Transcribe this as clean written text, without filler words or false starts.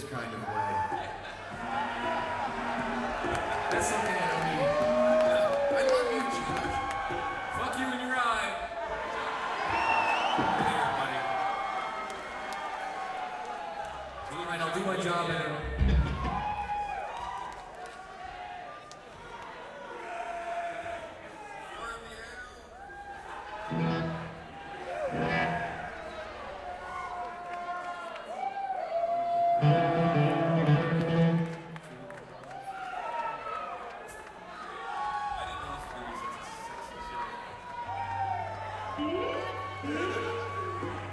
this kind of way. That's something I don't need. I love you, Josh. Fuck you in your eye. Hey there, buddy. All right, I'll do my job anyway. Yeah.